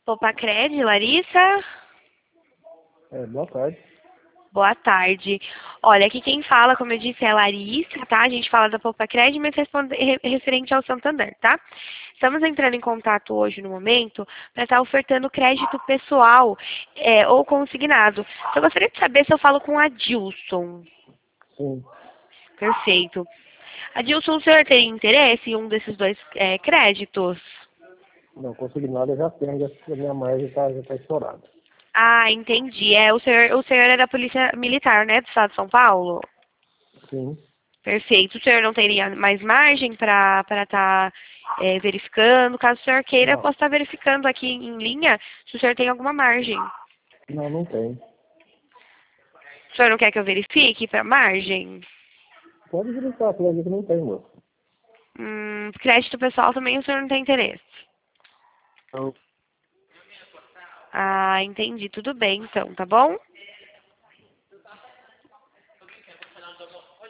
Popacred, Larissa? Boa tarde. Boa tarde. Olha, aqui quem fala, como eu disse, é a Larissa, tá? A gente fala da Popacred, mas referente ao Santander, tá? Estamos entrando em contato hoje, no momento, para estar ofertando crédito pessoal ou consignado. Eu gostaria de saber se eu falo com a Dilson. Sim. Perfeito. Adilson, o senhor teria interesse em um desses dois créditos? Não consegui nada, eu já tenho, a minha margem já tá estourada. Ah, entendi. O senhor é da Polícia Militar, né, do Estado de São Paulo? Sim. Perfeito. O senhor não teria mais margem para estar verificando? Caso o senhor queira, eu Não, posso estar verificando aqui em linha se o senhor tem alguma margem. não tem. O senhor não quer que eu verifique para margem? Pode verificar, pelo que não tem, moço. Crédito pessoal também o senhor não tem interesse? Não. Ah, entendi. Tudo bem, então, tá bom?